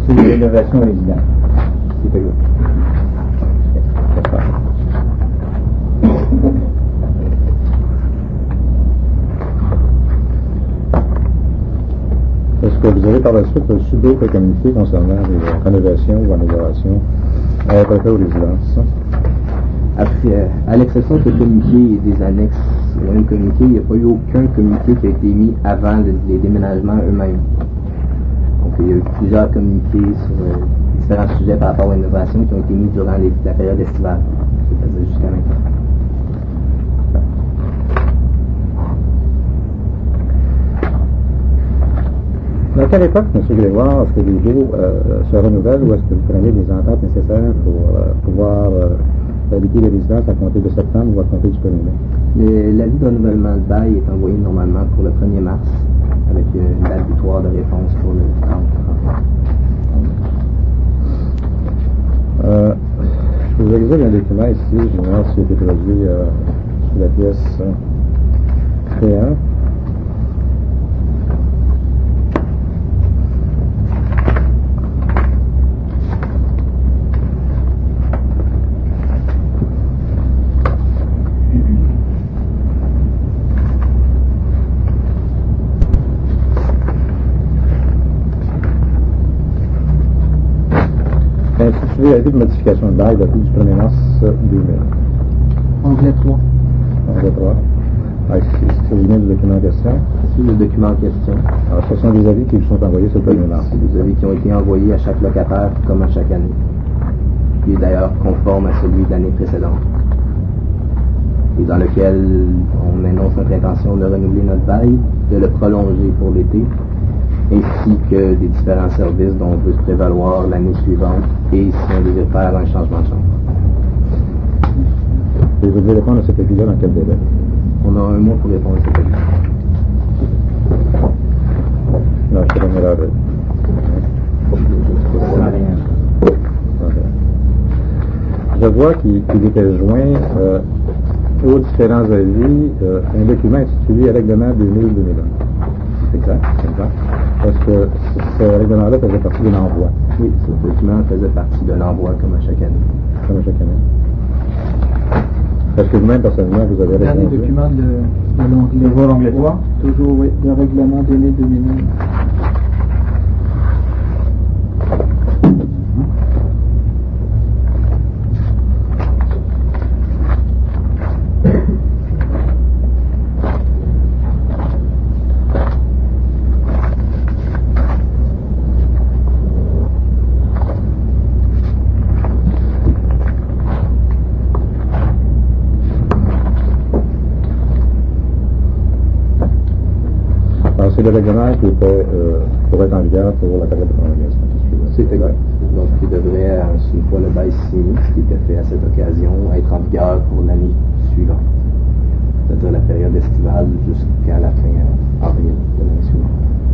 C'est une rénovation résidentielle. C'est exact. Est-ce que vous avez par la suite reçu d'autres communiqués concernant les rénovations ou améliorations à préfet aux résidences? Après, à l'exception de ce communiqué et des annexes au même communiqué, il n'y a pas eu aucun communiqué qui a été mis avant les déménagements eux-mêmes. Donc il y a eu plusieurs communiqués sur différents sujets par rapport aux rénovations qui ont été mis durant la période estivale, c'est-à-dire jusqu'à maintenant. À quelle époque, M. Grégoire, est-ce que les baux se renouvellent ou est-ce que vous prenez les ententes nécessaires pour pouvoir habiter les résidences à compter de septembre ou à compter du 1er mai? L'avis de renouvellement de bail est envoyé normalement pour le 1er mars avec une date butoir de réponse pour le 30 mai. Je vous exige un document ici, je me demande s'il a été produit sur la pièce T1. Intitulé avis de modification de bail depuis du 1er mars 2000. Onglet 3. Onglet 3. C'est le lien du document en question. C'est le document en question. Alors, ce sont des avis qui vous sont envoyés sur le 1er mars. C'est des avis qui ont été envoyés à chaque locataire comme à chaque année. Qui est d'ailleurs conforme à celui de l'année précédente. Et dans lequel on énonce notre intention de renouveler notre bail, de le prolonger pour l'été, ainsi que des différents services dont on veut se prévaloir l'année suivante et si on désire faire un changement de chambre. Et vous devez répondre à cet avis-là dans quel délai? On a un mois pour répondre à cet avis. Non, je te donne l'heure. Je vois qu'il était joint aux différents avis un document intitulé Règlement 2000-2001. C'est exact, c'est exact. Est-ce que ce règlement-là faisait partie de l'envoi? Oui, ce document faisait partie de l'envoi comme à chaque année. Comme à chaque année. Est-ce que vous-même, personnellement, vous avez répondu? Dernier document de l'onglet 3. Toujours, oui, le règlement 2000-2001. C'est le règlement qui était pour être en vigueur pour la période de prolongation. C'est exact. Donc, il devrait, une fois le bail signé, ce qui était fait à cette occasion, être en vigueur pour l'année suivante. C'est-à-dire la période estivale jusqu'à la fin avril de l'année suivante.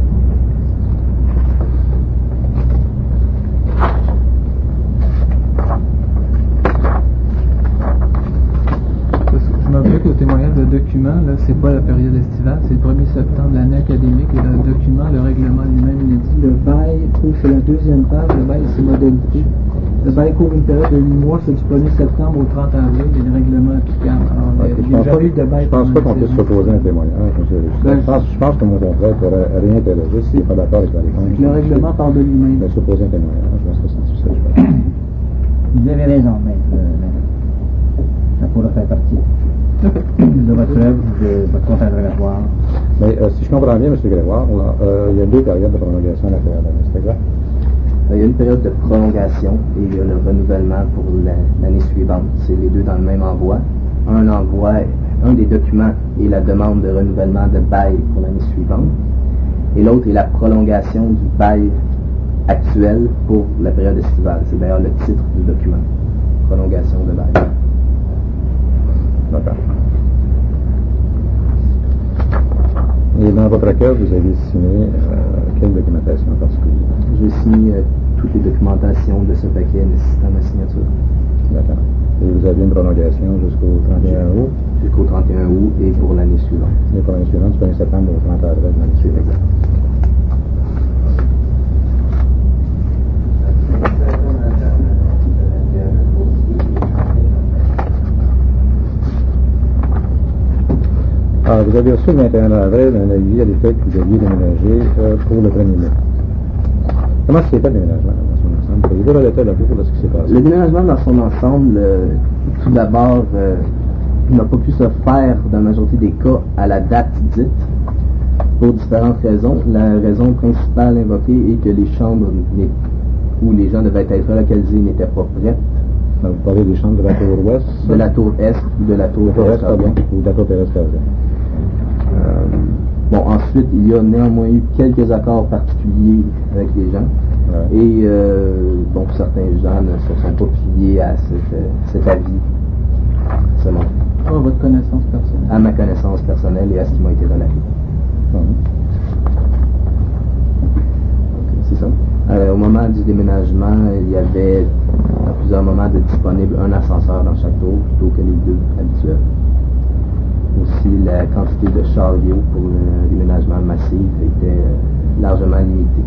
Je me rappelle qu'au témoignage de document, là, c'est pas la période estivale, c'est le 1er septembre de l'année académique, et dans le document, le règlement lui-même, il a dit le bail couvre, c'est la deuxième page, le bail et ses modalités. Le bail couvre une période de 8 mois, c'est du 1er septembre au 30 avril, et le règlement applicable. Alors, il n'y a jamais eu de bail. Je pense pas qu'on puisse s'opposer à un témoignage. Je pense que mon confrère pourrait rien interroger s'il n'est pas d'accord avec la réponse. Le règlement parle de lui-même. Mais s'opposer à un témoignage, je pense que c'est ça. Vous avez raison, maître. Ça pourrait faire partie de votre œuvre, de votre compte interrogatoire. Mais si je comprends bien, M. Grégoire, il y a deux périodes de prolongation à l'intérieur de l'année, c'est exact? Il y a une période de prolongation et il y a le renouvellement pour l'année suivante. C'est les deux dans le même envoi. Un des documents est la demande de renouvellement de bail pour l'année suivante et l'autre est la prolongation du bail actuel pour la période estivale. C'est d'ailleurs le titre du document. Prolongation de bail. D'accord. Et dans votre cas, vous avez signé quelle documentation en particulier? J'ai signé toutes les documentations de ce paquet nécessitant ma signature. D'accord. Et vous avez une prolongation jusqu'au 31 août? Jusqu'au 31 août et pour l'année suivante. Et pour l'année suivante, du 1er septembre au 30 avril de l'année suivante. vous avez reçu le 21 avril un avis à l'effet que vous aviez déménagé pour le 1er mai. Comment s'est fait le déménagement dans son ensemble? Pouvez-vous relater la cour de ce qui s'est passé? Le déménagement dans son ensemble, tout d'abord, n'a pas pu se faire dans la majorité des cas à la date dite, pour différentes raisons. La raison principale invoquée est que les chambres où les gens devaient être relocalisés n'étaient pas prêtes. Vous parlez des chambres de la tour ouest? De la tour est ou de la tour est. Ou de la tour terrestre. Bon, ensuite, il y a néanmoins eu quelques accords particuliers avec les gens. Ouais. Et donc certains gens ne se sont pas pliés à cet avis. C'est bon. À votre connaissance personnelle. À ma connaissance personnelle et à ce qui m'a été relaté. C'est ça. Au moment du déménagement, il y avait à plusieurs moments de disponible un ascenseur dans chaque tour plutôt que les deux habituels. Aussi, la quantité de chariots pour le déménagement massif était largement limitée.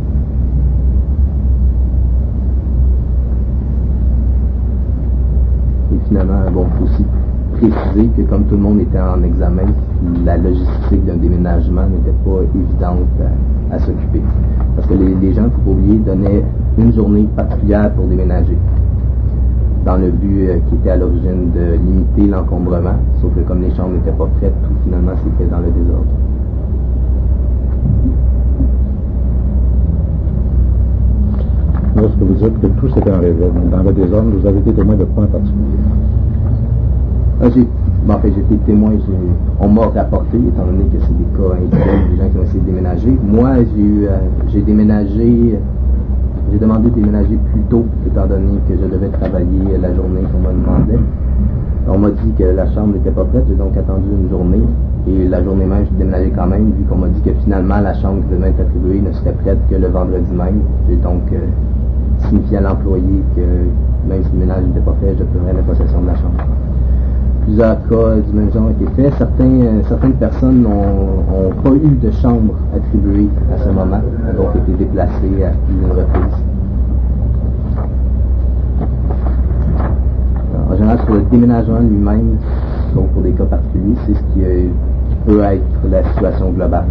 Et finalement, bon, il faut aussi préciser que comme tout le monde était en examen, la logistique d'un déménagement n'était pas évidente à s'occuper. Parce que les gens, il ne faut pas oublier, donnaient une journée particulière pour déménager, dans le but qui était à l'origine de limiter l'encombrement, sauf que comme les chambres n'étaient pas prêtes, tout finalement s'est fait dans le désordre. Lorsque vous dites que tout s'était dans le désordre, vous avez été témoin de quoi en particulier? J'ai été témoin, on m'a rapporté, étant donné que c'est des cas individuels, des gens qui ont essayé de déménager. Moi, j'ai déménagé, j'ai demandé de déménager plus tôt, étant donné que je devais travailler la journée qu'on me demandait. On m'a dit que la chambre n'était pas prête, j'ai donc attendu une journée. Et la journée même, j'ai déménagé quand même, vu qu'on m'a dit que finalement, la chambre qui devait être attribuée ne serait prête que le vendredi même. J'ai donc signifié à l'employé que même si le ménage n'était pas fait, je prendrais la possession de la chambre. Plusieurs cas du même genre ont été faits. Certaines personnes n'ont pas eu de chambre attribuée à ce moment, ont donc été déplacées à plus d'une reprise. En général, sur le déménagement lui-même, donc pour des cas particuliers, c'est ce qui peut être la situation globale.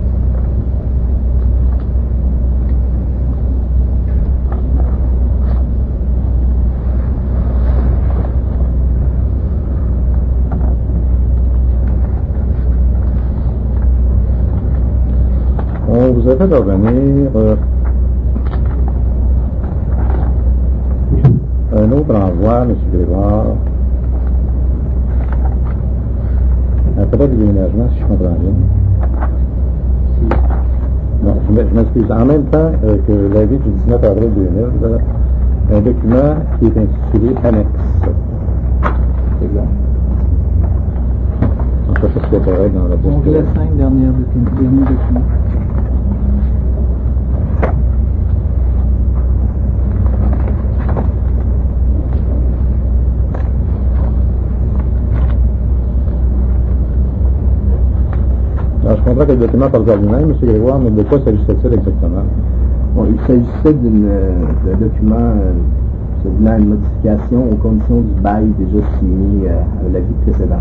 On vous a fait revenir un autre envoi, M. Grégoire, après le déménagement, si je comprends bien. Non, je m'excuse. En même temps que l'avis du 19 avril 2000, un document qui est intitulé Annexe. C'est exact. En fait, ça se fait dans la bourse. Donc, les 5 derniers documents. Alors, je comprends que le document parle de lui-même, M. Grégoire, mais de quoi s'agissait-il exactement? Bon, il s'agissait d'un document soutenant une modification aux conditions du bail déjà signé à l'avis précédent.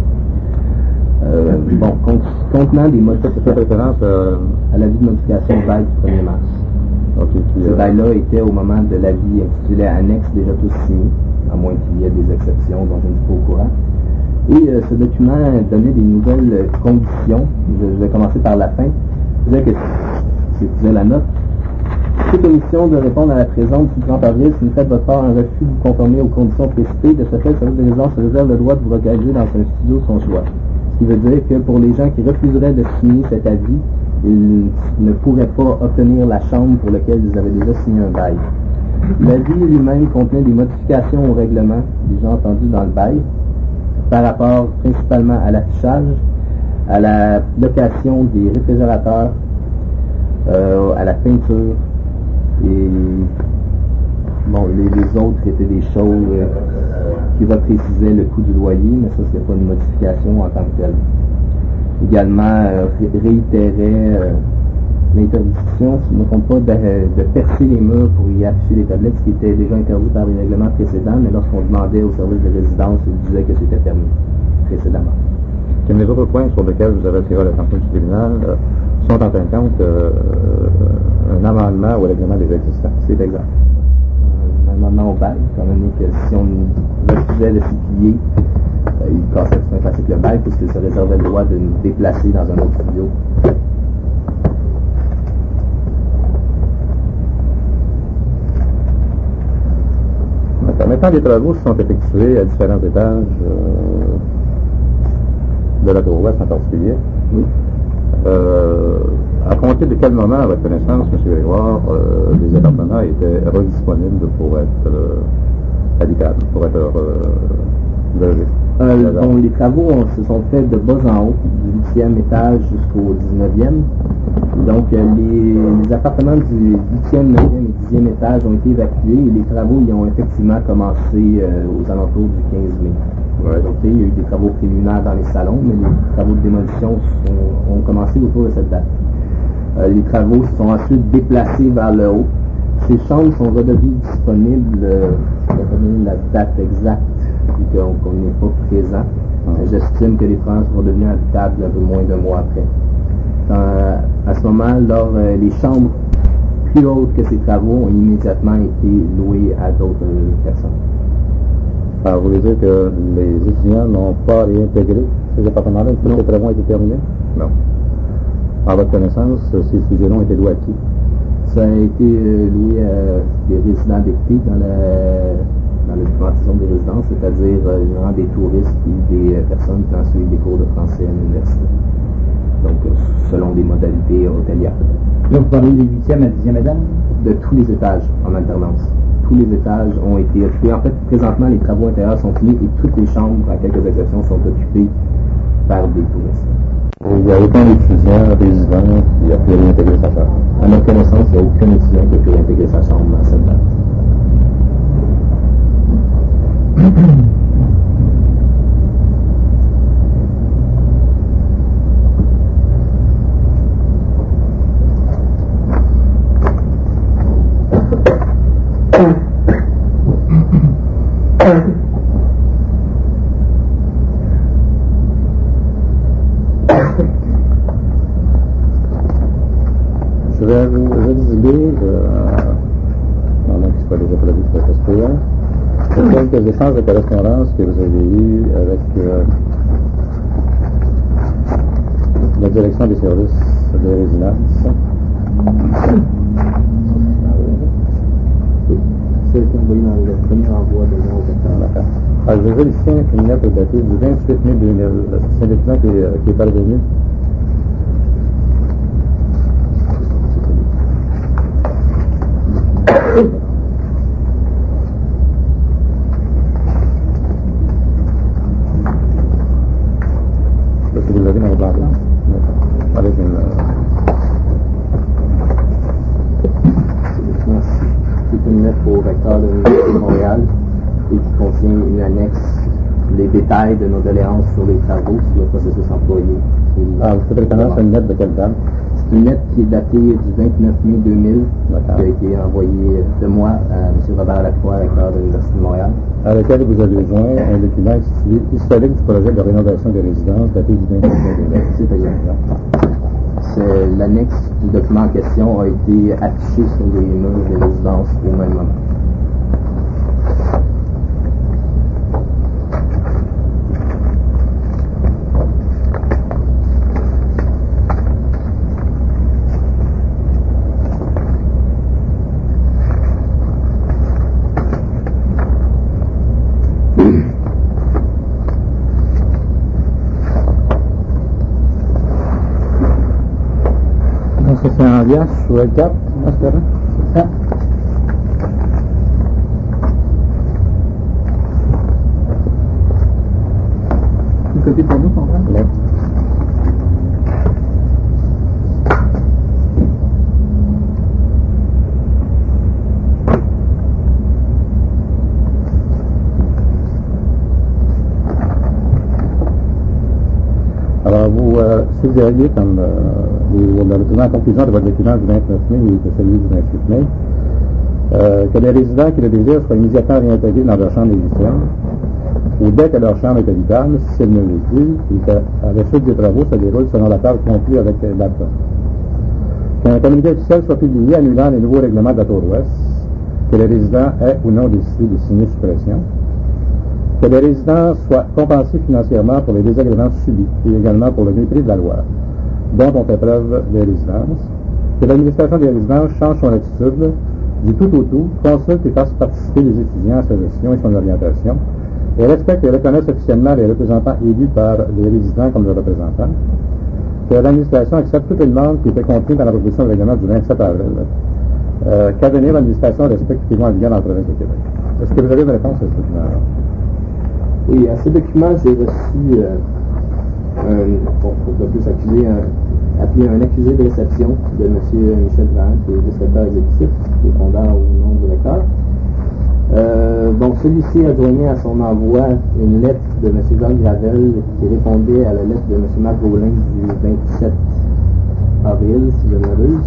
Contenant des modifications. Ça fait référence à l'avis de modification au bail du 1er mars. Ce bail-là était au moment de l'avis intitulé Annexe déjà tous signé, à moins qu'il y ait des exceptions dont je ne suis pas au courant. Et ce document donnait des nouvelles conditions. Je vais commencer par la fin. Il disait que, c'est la note, toute commission de répondre à la présente du 30 avril si vous faites votre part un refus de vous conformer aux conditions précitées. De ce fait, le service de résidence se réserve le droit de vous regager dans un studio son choix. Ce qui veut dire que pour les gens qui refuseraient de signer cet avis, ils ne pourraient pas obtenir la chambre pour laquelle ils avaient déjà signé un bail. L'avis lui-même contenait des modifications au règlement, déjà entendu dans le bail, par rapport principalement à l'affichage, à la location des réfrigérateurs, à la peinture, et bon, les autres étaient des choses qui reprécisaient le coût du loyer, mais ça c'était pas une modification en tant que telle. Également réitérait l'interdiction, si je ne me trompe pas, de percer les murs pour y afficher les tablettes, ce qui était déjà interdit par les règlements précédents, mais lorsqu'on demandait au service de résidence, ils disaient que c'était permis précédemment. Comme les autres points sur lesquels vous avez attiré l'attention du tribunal sont en fin de compte un amendement au règlement des existants. C'est exact. Un amendement au bail, étant donné que si on refusait de s'y plier, il cassait tout un principe le bail, puisqu'il se réservait le droit de nous déplacer dans un autre studio. Maintenant, les travaux sont effectués à différents étages de la tour ouest en particulier. Oui. À compter de quel moment, à votre connaissance, M. Grégoire, les appartements étaient redisponibles pour être habitables, pour être logés? Bon, les travaux se sont faits de bas en haut, du 8e étage jusqu'au 19e. Donc, les appartements du 8e, 9e et 10e étage ont été évacués et les travaux y ont effectivement commencé aux alentours du 15 mai. Ouais. Donc, il y a eu des travaux préliminaires dans les salons, mais les travaux de démolition ont commencé autour de cette date. Les travaux se sont ensuite déplacés vers le haut. Ces chambres sont redevenues disponibles, je vais pas donner la date exacte, vu qu'on n'est pas présent. J'estime que les travaux sont devenus habitables un peu moins d'un mois après. À ce moment, les chambres plus hautes que ces travaux ont immédiatement été louées à d'autres personnes. Alors, vous voulez dire que les étudiants n'ont pas réintégré ces appartements-là une fois que les travaux ont été terminés? Non. À votre connaissance, ces studios-là ont été loués à qui? Ça a été loué à des résidents d'été dans la documentation des résidences, c'est-à-dire généralement des touristes ou des personnes qui ont suivi des cours de français à l'université. Donc, selon des modalités hôtelières. Là, vous parlez du 8e à 10e étage? De tous les étages en alternance. Tous les étages ont été occupés. En fait, présentement, les travaux intérieurs sont finis et toutes les chambres, à quelques exceptions, sont occupées par des touristes. Il y a autant d'étudiants, résidents qui ont pu réintégrer sa chambre. À notre connaissance, il n'y a aucun étudiant qui a pu réintégrer sa chambre à cette date. Je vais vous rédiger, pendant qu'il soit déjà prévu pour cette esprit, quelques échanges de correspondance que vous avez eus avec la direction des services de résidence. C'est envoyé dans le premier envoi de mon D'accord. Alors, je vais ici une lettre datée du 28 mai 2000. C'est un document qui est parvenu. Est-ce que vous l'avez dans le blanc? D'accord. Avec une... C'est une lettre au recteur de l'Université de Montréal et qui contient une annexe, les détails de nos doléances sur les travaux, sur le processus employé. Ah, vous faites référence à une lettre de quelle date? C'est une lettre qui est datée du 29 mai 2000, qui a été envoyée de moi à M. Robert Lacroix, recteur de l'Université de Montréal. À laquelle vous avez joint un document intitulé Historique du projet de rénovation des résidences daté du 29 mai 2000. C'est exact. L'annexe du document en question a été affichée sur les murs des résidences au même moment. C'est un lien sur le cap, c'est ça? Une copie pour nous, Sandra? Oui. Alors, vous suggériez comme le document en conclusion de votre document du 29 mai et de celui du 28 mai, que les résidents qui le désirent soient immédiatement réintégrés dans leur chambre d'édition ou dès que leur chambre est habitable, si elle ne l'est plus, et qu'à la suite des travaux se déroule selon la table conclue avec l'APTA. Qu'un communiqué officiel soit publié annulant les nouveaux règlements de la Tour Ouest, que les résidents aient ou non décidé de signer suppression, que les résidents soient compensés financièrement pour les désagréments subis et également pour le mépris de la loi dont ont fait preuve les résidences, que l'administration des résidences change son attitude du tout au tout, consulte et fasse participer les étudiants à sa gestion et son orientation, et respecte et reconnaisse officiellement les représentants élus par les résidents comme leurs représentants, que l'administration accepte toutes les demandes qui étaient contenues dans la proposition de règlement du 27 avril, qu'à venir l'administration respecte les lois en vigueur dans la province de Québec. Est-ce que vous avez une réponse à ce document-là? Oui, à ce document, j'ai reçu appelé un accusé de réception de M. Michel Trahan, qui est le secrétaire exécutif, répondant au nom du recteur. Celui-ci a joigné à son envoi une lettre de M. Jacques Gravel qui répondait à la lettre de M. Marc Gaulin du 27 avril, si je ne m'abuse.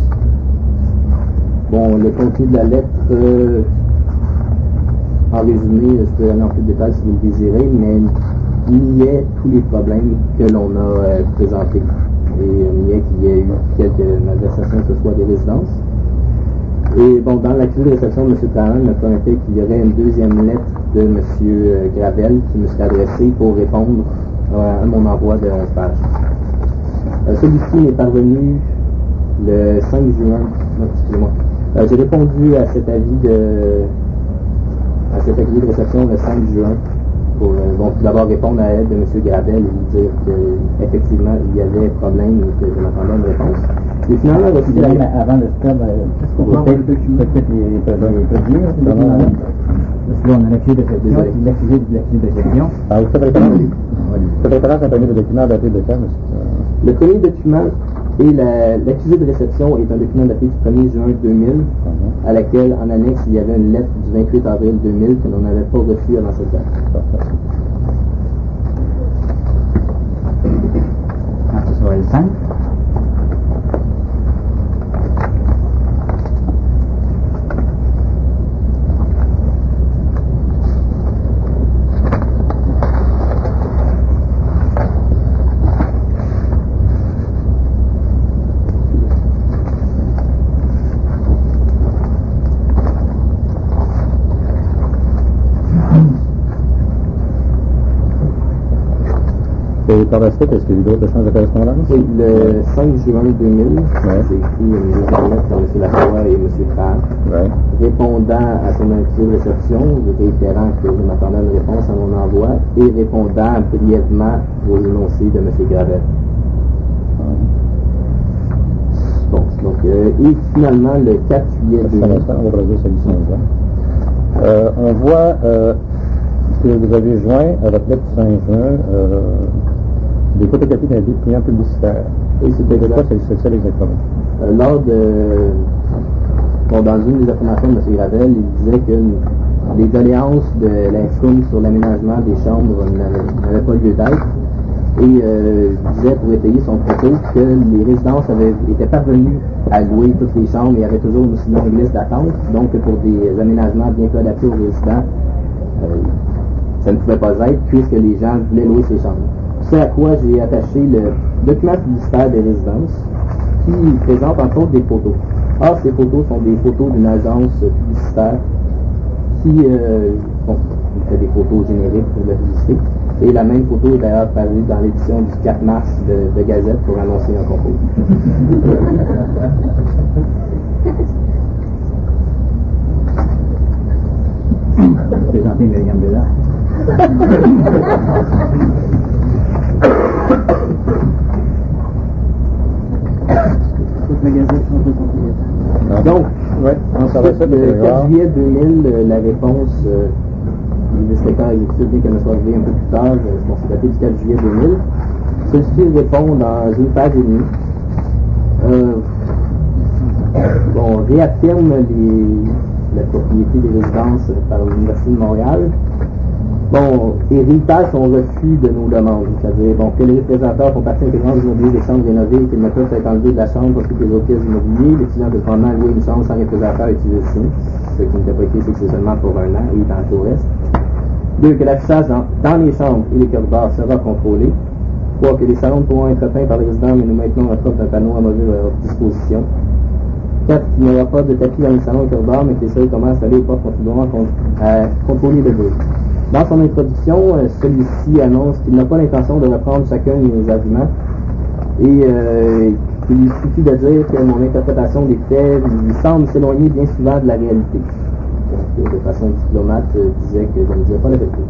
Le contenu de la lettre, en résumé, je peux aller en plus de détails si vous le désirez, mais il niait tous les problèmes que l'on a présentés. Et il niait qu'il y ait eu quelques malversations, que ce soit des résidences. Et dans l'accusé de réception de M. Trahan, me promettait qu'il y aurait une deuxième lettre de M. Gravel qui me serait adressée pour répondre à mon envoi de stage. Celui-ci m'est parvenu le 5 juin. Non, excusez-moi. J'ai répondu à cet avis de réception le 5 juin pour tout d'abord répondre à l'aide de M. Gravel et lui dire qu'effectivement il y avait problème et que je m'attendais à une réponse. Et finalement, avant le stade, peut-être les produire, parce qu'on a l'accusé de réception, l'accusé de réception. Vous faites référence à un premier document daté de quand, monsieur? Le premier document et l'accusé de réception est un document daté du 1er juin 2000, à laquelle, en annexe, il y avait une lettre du 28 avril 2000 que l'on n'avait pas reçue avant cette date. Quand ce sera le 5. Et par la suite, est-ce qu'il y a eu d'autres échanges de correspondance? Oui, le 5 juin 2000, c'est écrit une deuxième lettre par M. Lacroix et M. Trahan, répondant à son accusé de réception, réitérant que je m'attendais à une réponse à mon envoi, et répondant brièvement aux énoncés de M. Gravel. Et finalement, le 4 juillet 2000... on voit que vous avez joint à votre lettre du 5 juin des photocopies d'un document publicitaire. Et c'était quoi c'est ça exactement? Dans une des affirmations de M. Gravel, il disait que les doléances de l'INFRUM sur l'aménagement des chambres n'avaient pas lieu d'être. Et il disait, pour étayer son propos, que les résidences étaient parvenues à louer toutes les chambres et il y avait toujours une longue liste d'attente. Donc, pour des aménagements bien peu adaptés aux résidents, ça ne pouvait pas être puisque les gens voulaient louer ces chambres. C'est à quoi j'ai attaché le document publicitaire des résidences qui présente entre autres des photos. Or, ces photos sont des photos d'une agence publicitaire qui fait des photos génériques pour la publicité. Et la même photo est d'ailleurs parue dans l'édition du 4 mars de Gazette pour annoncer un concours. Présenter Myriam Bédard. Donc, ensuite, le 4 juillet 2000, la réponse du secrétaire exécutif, bien qu'elle me soit arrivée un peu plus tard, c'est daté du 4 juillet 2000. Celui-ci répond dans une page et demie. Réaffirme la propriété des résidences par l'Université de Montréal. Et réitère son refus de nos demandes, c'est-à-dire que les représentants font partie intégrante du mobilier des chambres rénovées et qu'ils ne peuvent être enlevés de la chambre pour toutes les autres pièces immobilières. L'étudiant peut pendant louer une chambre sans représentant utiliser le sien. Ce qui n'était pas écrit, c'est que c'est seulement pour un an et dans tout le reste. 2. Que l'affichage dans les chambres et les corridors sera contrôlé. 3. Que les salons pourront être peints par les résidents, mais nous maintenons notre offre d'un panneau amovible à leur disposition. 4. Qu'il n'y aura pas de tapis dans les salons et corridors, mais que les seuls commerces installés et pas contribueront à contrôler le bruit. Dans son introduction, celui-ci annonce qu'il n'a pas l'intention de reprendre chacun de mes arguments et qu'il lui suffit de dire que mon interprétation des faits lui semble s'éloigner bien souvent de la réalité. Donc, de façon diplomate, disait que je ne disais pas la vérité.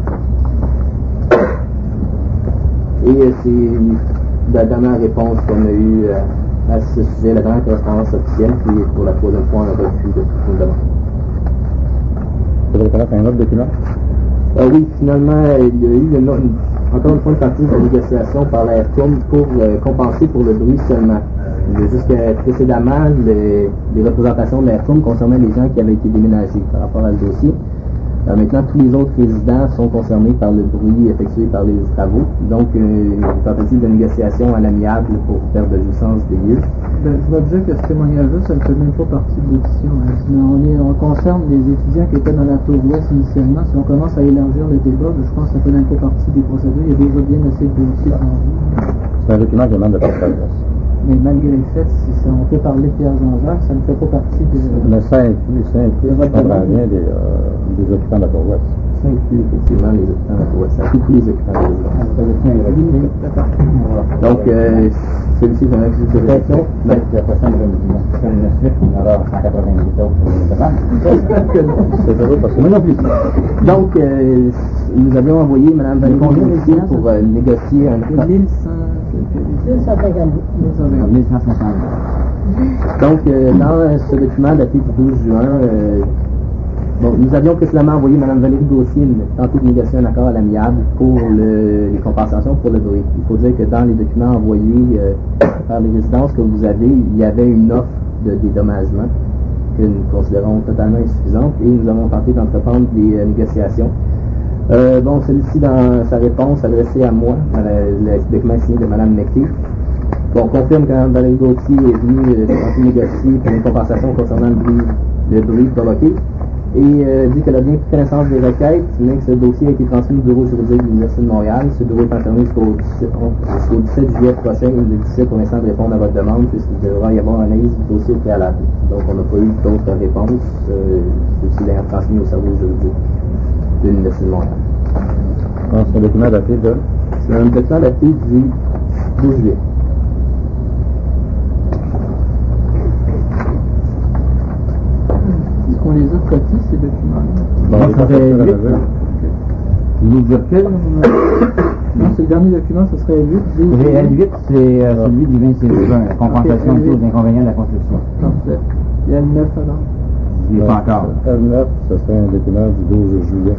Et c'est la dernière réponse qu'on a eue à ce sujet, la dernière correspondance officielle, qui est pour la troisième fois un refus de toute une demande. Vous avez connaître un autre document? Oui, finalement, il y a eu encore une fois une partie de la négociation par l'AirCom pour compenser pour le bruit seulement. Jusqu'à précédemment, les représentations de l'AirCom concernaient les gens qui avaient été déménagés par rapport à le dossier. Maintenant, tous les autres résidents sont concernés par le bruit effectué par les travaux. Donc, une tentative de négociation à l'amiable pour faire de jouissance des lieux. Je dois dire que ce témoignage-là, ça ne fait même pas partie de l'audition. On concerne les étudiants qui étaient dans la tour ouest initialement. Si on commence à élargir le débat, je pense que ça ne fait même pas partie des procédures. Il y a déjà bien assez de dossiers en vue. C'est un document qui demande de partage. Mais malgré le fait, si on peut parler de Pierre Jean-Jacques, ça ne fait pas partie de... Mais ça inclut, je comprends bien, des occupants de la tour ouest. Ça inclut effectivement les occupants de la tour ouest. Ça inclut tous les occupants de la tour. Donc, celui-ci est un accusé de réflexion. Mais la prochaine réunion, on aura 198 autres C'est heureux parce que moi non plus. Donc, nous avions envoyé Mme Valérie ici pour négocier un... 1150. Donc, dans ce document daté du 12 juin, nous avions précédemment envoyé Mme Valérie Gauthier tenter de négocier un accord à l'amiable pour les compensations pour le bruit. Il faut dire que dans les documents envoyés par les résidences que vous avez, il y avait une offre de dédommagement que nous considérons totalement insuffisante et nous avons tenté d'entreprendre des négociations. Celui-ci, dans sa réponse adressée à moi, le document signé de Mme McKay, confirme que Mme Valérie Gauthier est venue tenter de négocier pour une compensation concernant le bruit provoqué et dit qu'elle a bien pris connaissance des requêtes, mais que ce dossier a été transmis au bureau juridique de l'Université de Montréal. Ce bureau est enfermé jusqu'au 17 juillet prochain. Il est difficile pour l'instant de répondre à votre demande puisqu'il devra y avoir une analyse du dossier au préalable. Donc, on n'a pas eu d'autres réponses. Ceci est transmis au service juridique de l'Université de Montréal. C'est un document daté de? C'est un document daté du 12 juillet. Est-ce qu'on les a copiés, ces documents-là? Bon, ça fait 8. Vous dire quel? Non, c'est le dernier document, ce serait 8. L8, c'est celui du 26 juin, la compensation des inconvénients de la construction. Parfait. Il y a le 9 alors. Il n'est pas encore. L9, ce serait un document du 12 juillet.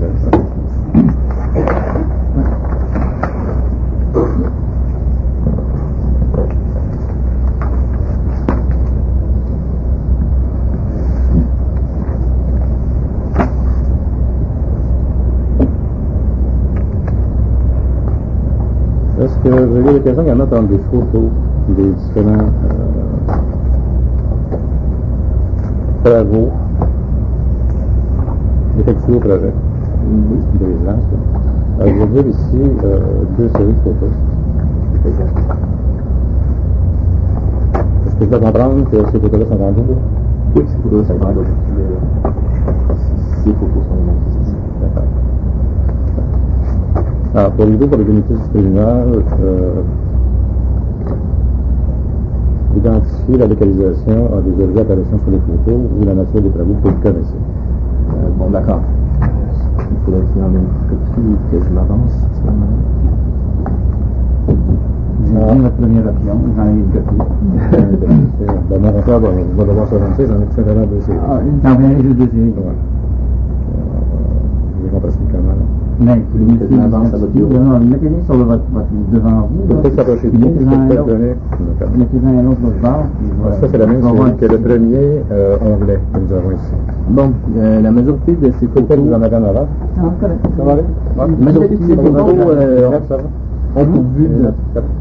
Est-ce que vous avez l'occasion qu'il y en a dans des photos des différents travaux effectués au projet? Oui, des exemples. Je vais dire ici 2 séries de photos. Est-ce que je dois comprendre que ces photos-là sont en double? Oui, ces photos sont en double. Ces photos sont en double. D'accord. Alors, pour l'idée, pour le bénéfice du tribunal, identifier la localisation des objets apparaissant sur les photos ou la nature des travaux que vous connaissez. D'accord. Il faudrait finalement une copie que je m'avance à ce moment-là. J'ai votre première option, j'en ai une copie. Mon renfort va devoir se lancer, j'en ai tout simplement 2 séries. T'en viens juste 2 séries. Je vais remplacer le canal. Mais vous mettez de l'avance à votre bureau. Non, mettez-les sur votre devant vous. Vous pouvez s'approcher de vous, peut-être donner. Mettez-les à l'autre bord. Ça, c'est la même chose que le premier onglet que nous avons ici. La majorité de ces photos... Vous en avez en avant? Ça va aller? La majorité de ces photos ont pour but de...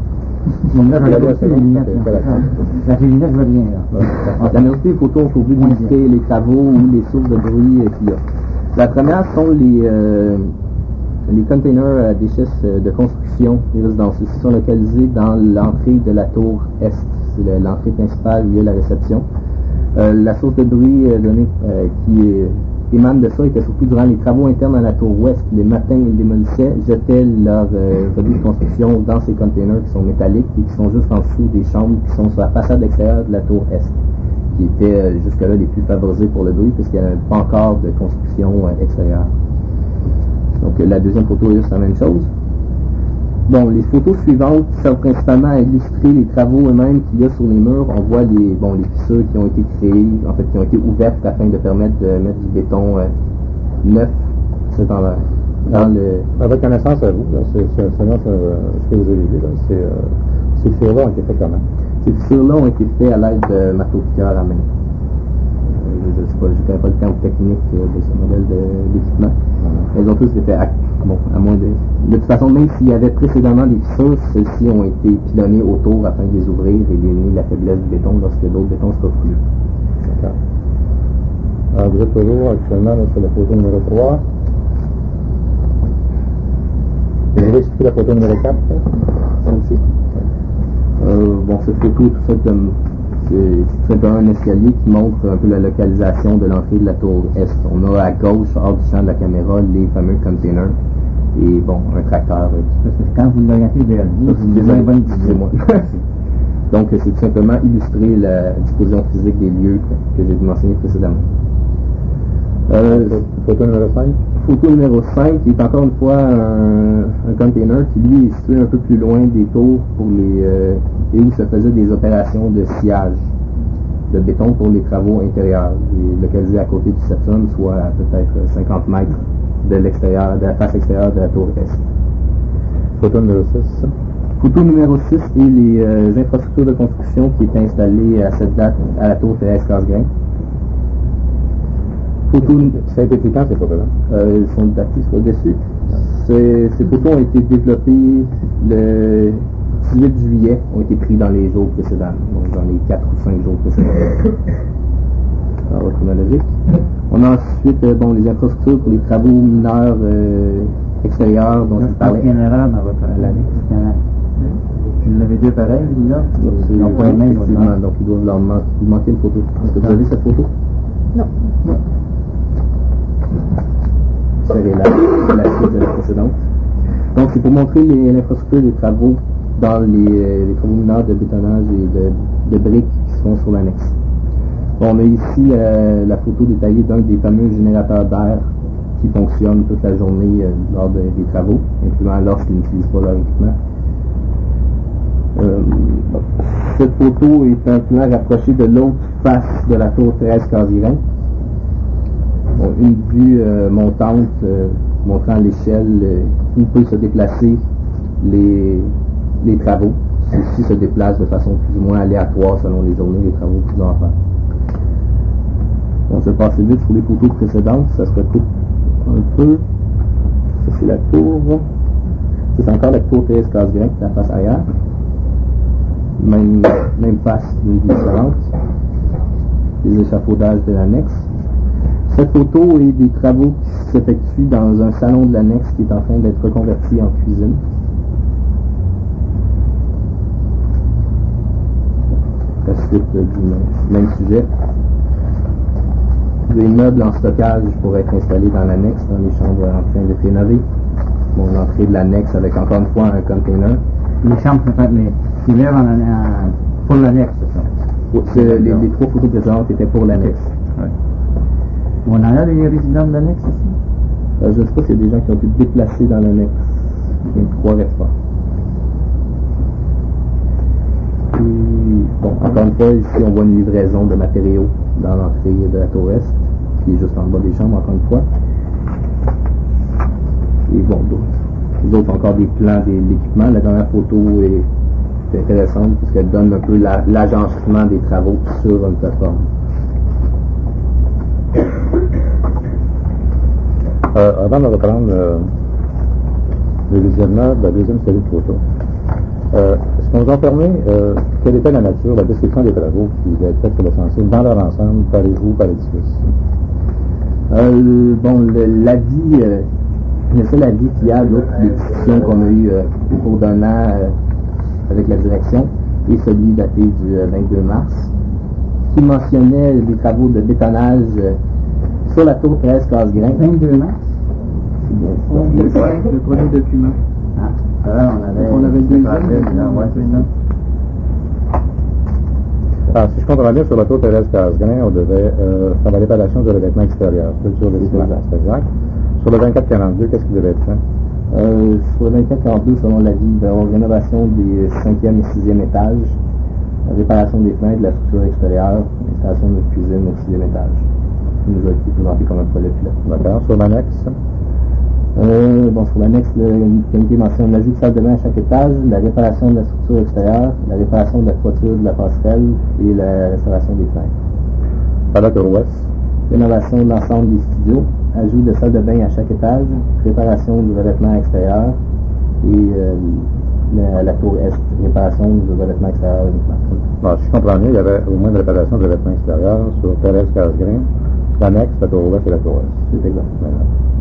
La lunettes va bien, là. La majorité des photos ont pour but d'indiquer les travaux ou les sources de bruit qu'il y a. La première sont Les containers à déchets de construction des résidences sont localisés dans l'entrée de la tour Est. C'est l'entrée principale où il y a la réception. La source de bruit qui émane de ça était surtout durant les travaux internes à la tour Ouest. Les matins, ils démolissaient, jetaient leurs produits de construction dans ces containers qui sont métalliques et qui sont juste en dessous des chambres qui sont sur la façade extérieure de la tour Est, qui étaient jusque-là les plus favorisés pour le bruit puisqu'il n'y avait pas encore de construction extérieure. Donc la deuxième photo est juste la même chose. Bon, les photos suivantes servent principalement à illustrer les travaux eux-mêmes qu'il y a sur les murs. On voit les fissures qui ont été créées, en fait qui ont été ouvertes afin de permettre de mettre du béton neuf. C'est dans le... À votre connaissance à vous, selon ce que vous avez vu, ces fissures-là ont été faites comment? Ces fissures-là ont été faites à l'aide de marteau-piqueur à main. Je ne connais pas le terme technique de ce modèle d'équipement. Elles ont tous été faits à moins de toute façon, même s'il y avait précédemment des fissures, celles-ci ont été pilonnées autour afin de les ouvrir et d'éliminer la faiblesse du béton lorsque d'autres bétons se refoulent. D'accord. Alors, vous êtes toujours actuellement sur la photo numéro 3. Vous avez expliqué la photo numéro 4, celle-ci. Cette photo, tout simplement, c'est simplement un escalier qui montre un peu la localisation de l'entrée de la tour Est. On a à gauche, hors du champ de la caméra, les fameux containers et un tracteur. Quand vous l'orientez vers lui, vous avez bonne moi. Donc c'est tout simplement illustrer la disposition physique des lieux que j'ai mentionné précédemment. Photo numéro 5. Photo numéro 5 qui est encore une fois un container qui lui est situé un peu plus loin des tours et où se faisaient des opérations de sciage de béton pour les travaux intérieurs. Il est localisé à côté du septum, soit à peut-être 50 mètres de l'extérieur, de la face extérieure de la tour Est. Photo numéro 6. Photo numéro 6 et les infrastructures de construction qui étaient installées à cette date à la tour Thérèse Casgrain. Ça a été quand ces photos-là? Ils sont datées au-dessus. Ces photos ont été développées le 18 juillet, ont été pris dans les jours précédents, donc dans les 4 ou 5 jours précédents. Alors, chronologique. On a ensuite les infrastructures pour les travaux mineurs extérieurs dont je parlais. Il y a une erreur dans votre analyse. Vous l'avez deux pareils, là? Ils n'ont pas les mêmes, donc ils doivent leur manquer une photo. Est-ce que vous avez cette photo? Non. C'est la suite de la précédente. Donc c'est pour montrer l'infrastructure des travaux dans les travaux mineurs de bétonnage et de briques qui sont sur l'annexe. On a ici la photo détaillée d'un des fameux générateurs d'air qui fonctionnent toute la journée lors des travaux, incluant lorsqu'ils n'utilisent pas leur équipement. Cette photo est un plan rapproché de l'autre face de la tour Thérèse Casgrain. Une vue montante montrant l'échelle où peuvent se déplacer les travaux. Ceux-ci se déplacent de façon plus ou moins aléatoire selon les journées des travaux qu'ils ont à faire. On se passe vite sur les photos précédentes, ça se recoupe un peu. Ça c'est la tour. C'est encore la tour Thérèse Casgrain, la face arrière. Même face d'une vue différente. Les échafaudages de l'annexe. Cette photo est des travaux qui s'effectuent dans un salon de l'annexe qui est en train d'être reconverti en cuisine. La suite du même sujet. Des meubles en stockage pourraient être installés dans l'annexe, dans les chambres en train d'être rénovées. L'entrée de l'annexe avec encore une fois un container. Les chambres sont faites, mais qui lèvent pour l'annexe, c'est ça? Les 3 photos précédentes étaient pour l'annexe. Oui. On en a des résidents de l'annexe ici? Je ne sais pas s'il y a des gens qui ont été déplacés dans l'annexe. Je ne croirais pas. Et, encore une fois, ici on voit une livraison de matériaux dans l'entrée de la tour Est, qui est juste en bas des chambres, encore une fois. Et les autres ont encore des plans de l'équipement. La dernière photo est intéressante puisqu'elle donne un peu l'agencement des travaux sur une plateforme. Avant de reprendre le visionnement de la deuxième série de photos, est-ce qu'on vous a permis quelle était la nature, la description des travaux qui devaient être faits sur le chantier dans leur ensemble, par l'édifice? L'avis Le seul avis qu'il y a d'autres des discussions qu'on a eues au cours d'un an avec la direction est celui daté du 22 mars, qui mentionnait des travaux de bétonnage sur la tour 13 Casgrain. 22 mars? C'est bien ça. Le premier document. Ah, on avait le deuxième. Ouais, c'est ça. Alors, si je comprends bien, sur la tour Thérèse Casgrain, on devait faire la réparation du revêtement extérieur, sur le ciment, c'est exact. Sur le 2442, qu'est-ce qui devait être fait? Sur le 2442, selon l'avis, il va y avoir rénovation des 5e et 6e étages, réparation des fenêtres, de la structure extérieure, installation de notre cuisine au 6e étage, qui nous a été présenté comme un projet pilote. D'accord. Sur l'annexe? Sur l'annexe, le comité mentionne l'ajout de salle de bain à chaque étage, la réparation de la structure extérieure, la réparation de la toiture de la passerelle et la restauration des fenêtres. À la tour ouest? Rénovation de l'ensemble des studios, ajout de salle de bain à chaque étage, réparation du revêtement extérieur et la tour est, réparation du revêtement extérieur uniquement. Bon, si je comprends bien, il y avait au moins une réparation du revêtement extérieur sur Thérèse Casgrain, l'annexe, la tour ouest et la tour est. C'est exact. Voilà.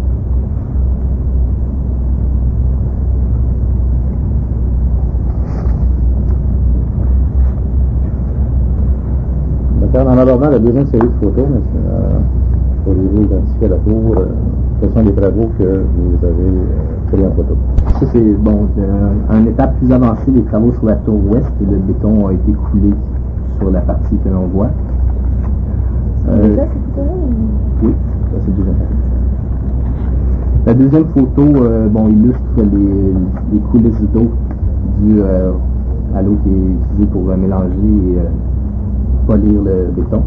En abordant la deuxième série de photos, pourriez-vous identifier la tour, quels sont les travaux que vous avez pris en photo? Ça, c'est une étape plus avancée des travaux sur la tour ouest. Le béton a été coulé sur la partie que l'on voit. Oui, ça c'est le deuxième. La deuxième photo illustre les coulisses d'eau dues à l'eau qui est utilisée pour mélanger et polir le béton.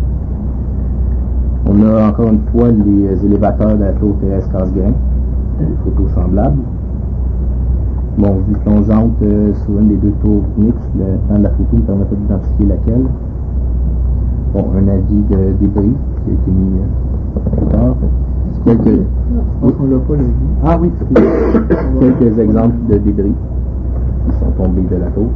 On a encore une fois les élévateurs de la tour Thérèse Casgrain, des photos semblables. Bon, vu qu'on jante sur une des deux tours mixtes, le plan de la photo ne permet pas d'identifier laquelle. Bon, un avis de débris qui a été mis plus tard. On l'a pas le vu. Ah oui, quelques exemples de débris qui sont tombés de la tour.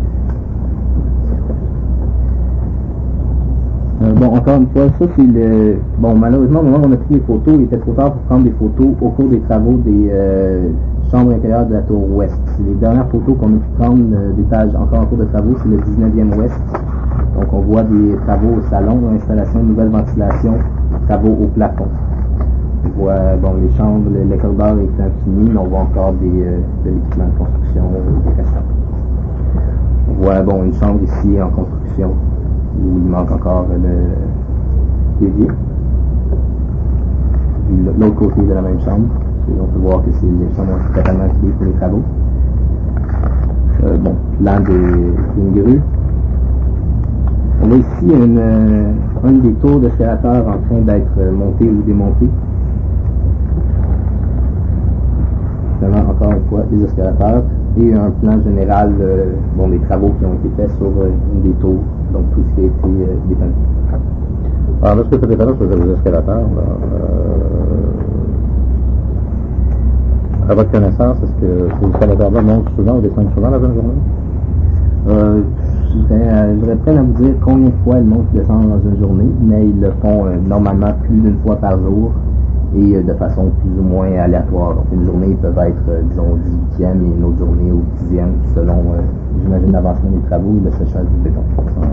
Encore une fois, ça c'est le... Bon, malheureusement, au moment où on a pris les photos, il était trop tard pour prendre des photos au cours des travaux des chambres intérieures de la tour ouest. Les dernières photos qu'on a pu prendre d'étage encore en cours de travaux, c'est le 19e ouest. Donc on voit des travaux au salon, installation de nouvelle ventilation, travaux au plafond. On voit, les chambres, le corridor est infini, mais on voit encore de l'équipement de construction, des récents. On voit, une chambre ici en construction, où il manque encore le l'évier. L'autre côté de la même chambre, on peut voir que les chambres sont totalement équipées pour les travaux. Plan d'une grue. On a ici une des tours d'escalateur en train d'être montée ou démontée. Encore une fois, les escalateurs et un plan général des travaux qui ont été faits sur une des tours, donc tout ce qui a été défendu. Alors, lorsque vous faites référence aux escalateurs, à votre connaissance, est-ce que ces escalateurs-là montent souvent ou descendent souvent dans une journée? Je voudrais prêt à vous dire combien de fois ils montent et descendent dans une journée, mais ils le font normalement plus d'une fois par jour et de façon plus ou moins aléatoire. Donc une journée, ils peuvent être, disons, au 18e et une autre journée au 10e, selon, j'imagine, l'avancement des travaux et le séchage du béton.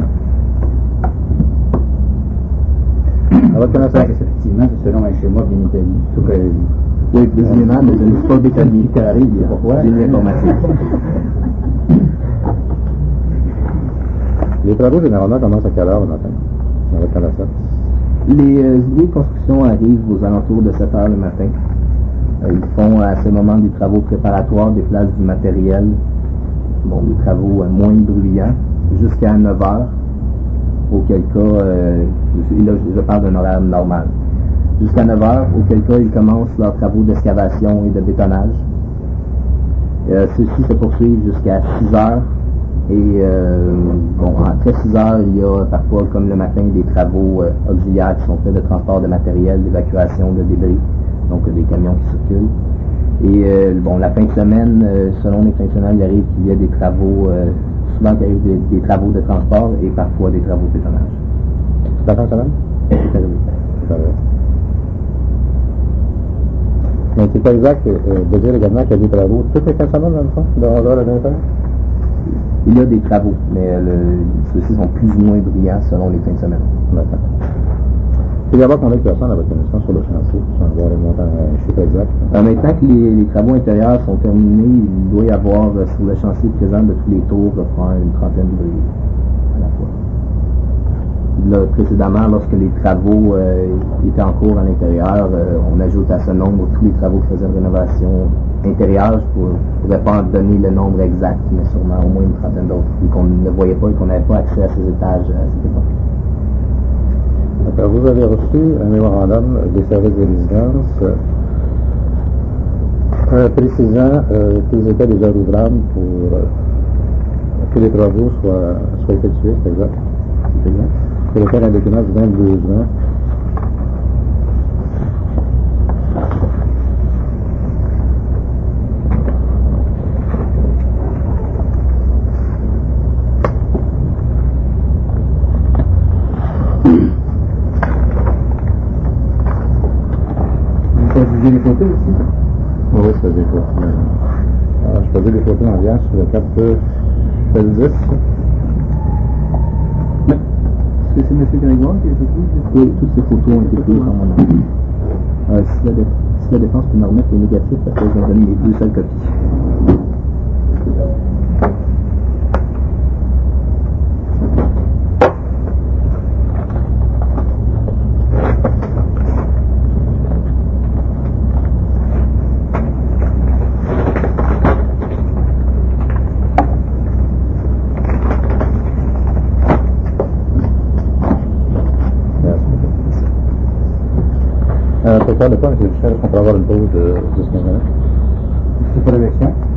À votre connaissance, effectivement, c'est selon un schéma bien établi. Oui, précisément, mais je ne suis pas déterminé carré, pourquoi? J'ai une information. Les travaux, généralement, commencent à quelle heure le matin, dans votre connaissance? Les ouvriers de construction arrivent aux alentours de 7 heures le matin. Ils font à ce moment des travaux préparatoires, des places du matériel, des travaux moins bruyants, jusqu'à 9 heures, auquel cas, là je parle d'un horaire normal. Jusqu'à 9 heures, auquel cas ils commencent leurs travaux d'excavation et de bétonnage. Ceux-ci se poursuivent jusqu'à 6 heures. Et après 6 heures, il y a parfois, comme le matin, des travaux auxiliaires qui sont faits de transport de matériel, d'évacuation de débris, donc des camions qui circulent. Et la fin de semaine, selon les fonctionnaires, il arrive qu'il y a des travaux, souvent qu'il y a des travaux de transport et parfois des travaux de bétonnage. La fin de semaine? C'est arrivé. Mais c'est pas exact de dire également qu'il y a des travaux toutes les fins de semaine, dans le fond, de 11h à 20h? Il y a des travaux, mais ceux-ci sont plus ou moins brillants selon les fins de semaine. D'accord. Il y avoir combien de personnes à votre connaissance sur le chantier, sans avoir un chiffre exact? Maintenant que les travaux intérieurs sont terminés, il doit y avoir sur le chantier présent de tous les tours une trentaine d'ouvriers à la fois. Là, précédemment, lorsque les travaux étaient en cours à l'intérieur, on ajoute à ce nombre tous les travaux qui faisaient une rénovation intérieure. Je ne pourrais pas en donner le nombre exact, mais sûrement au moins une trentaine d'autres, vu qu'on ne voyait pas et qu'on n'avait pas accès à ces étages à cette époque. D'accord. Vous avez reçu un mémorandum des services de résidence précisant quels étaient les heures ouvrables pour que les travaux soient effectués, c'est exact? C'est exact. Pour faire un document du 22 juin. Vous faisiez des photos aussi? Oui, je faisais des photos. Je faisais des photos en lien sur le cap de 10. Est-ce que c'est M. Grégoire qui a fait tout? Oui, toutes ces photos ont été prises par mon nom. Si la défense peut me remettre les négatifs, parce que je vais donner les 2 seules copies. Pour faire le point, M. Michel, on peut avoir une pause de 10-15 minutes. C'est pour l'élection?